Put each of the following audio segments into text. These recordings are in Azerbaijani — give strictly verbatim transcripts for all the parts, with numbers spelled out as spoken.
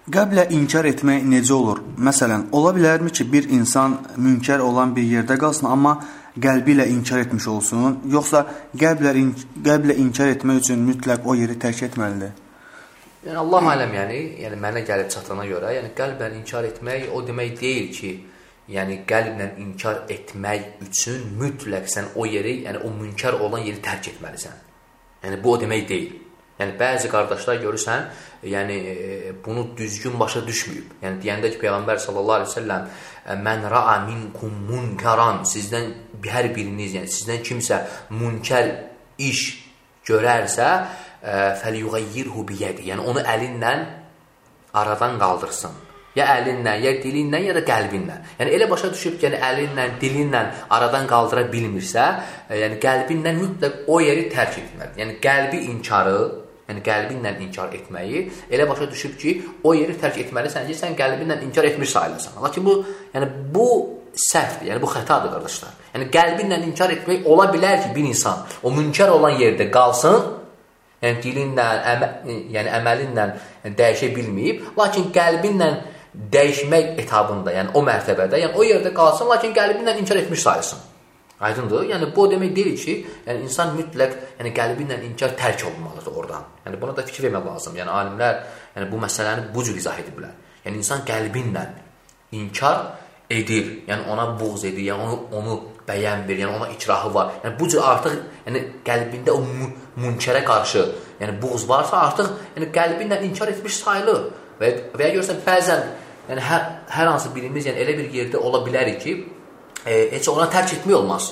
Qəlblə inkar etmək necə olur? Məsələn, ola bilərmi ki, bir insan münkər olan bir yerdə qalsın, amma qəlbi ilə inkar etmiş olsun, yoxsa qəlblə, in qəlblə inkar etmək üçün mütləq o yeri tərk etməlidir? Yəni Allah aləm, yəni, yəni mənə gəlib çatana görə, yəni qəlblə inkar etmək o demək deyil ki, yəni qəlblə inkar etmək üçün mütləq sən o yeri, yəni o münkər olan yeri tərk etməlisən. Yəni bu o demək deyil. Yəni bəzi qardaşlar görürsən, yəni bunu düzgün başa düşməyib. Yəni deyəndə ki, Peyğəmbər sallallahu əleyhi və səlləm "Mən ra'a minkum munkaran", sizdən hər biriniz, yəni sizdən kimsə münkər iş görərsə, "Fəlyughayyirhu biyədi", yəni onu əlinlə aradan qaldırsın. Ya əlinlə, ya dilinlə, ya da qəlbinlə. Yəni elə başa düşüb ki, yəni əlinlə, dilinlə aradan qaldıra bilmirsə, yəni qəlbinlə mütləq o yeri tərk etməlidir. Yəni qəlbi inkarı, yəni qəlbinlə inkar etməyi elə başa düşüb ki, o yeri tərk etməlisən ki, sən qəlbinlə inkar etmiş sayılırsan. Lakin bu, yəni bu səhvdir, yəni bu xətadır qardaşlar. Yəni qəlbinlə inkar etmək ola bilər ki, bir insan o münkar olan yerdə qalsın, yəni dilinlə, əmə, yəni əməlinlə dəyişə bilməyib, lakin qəlbinlə dəyişmək etabında, yəni o mərtəbədə, yəni o yerdə qalsın, lakin qəlbinlə inkar etmiş sayılsın. Aydındır? Yəni bu demək deyil ki, yəni insan mütləq, yəni qəlbinlə inkar tərk olunmalıdır oradan. Yəni buna da fikir vermək lazım. Yəni alimlər, yəni bu məsələni bu cür izah ediblər. Yəni insan qəlbinlə inkar edir, yəni ona buğz edir, yəni onu onu bəyənmir, yəni ona ikrahı var. Yəni bu cür artıq, yəni qəlbində o münkərə qarşı, yəni buğz varsa, artıq yəni qəlbinlə inkar etmiş sayılır. Və və ya görsən bəzən, yəni hər, hər hansı birimiz yəni elə bir yerdə ola bilərik ki, E, heç ona tərk etmək olmaz.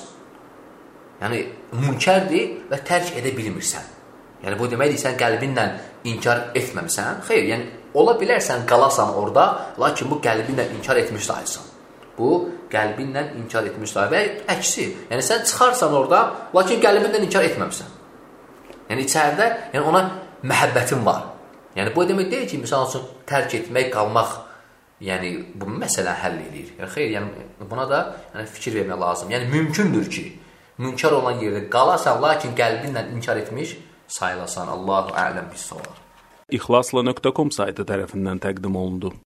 Yəni münkərdir və tərk edə bilmirsən. Yəni bu deməkdir, sən qəlbinlə inkar etməmisən. Xeyr, yəni ola bilərsən qalasan orada, lakin bu qəlbinlə inkar etmiş sayılsan. Bu qəlbinlə inkar etmiş sayılır. Və əksi, yəni sən çıxarsan orada, lakin qəlbinlə inkar etməmisən. Yəni içəridə, yəni ona məhəbbətin var. Yəni bu demək deyil ki, misal üçün tərk etmək, qalmaq, yəni bu məsələ həll edir. Yəni xeyr, yəni buna da yəni fikir vermək lazım. Yəni mümkündür ki, münkar olan yerdə qalasan, lakin qəlbinlə inkar etmiş sayılasan. Allahu ələm bis-savab. İxlasla nöqtə com saytı tərəfindən təqdim olundu.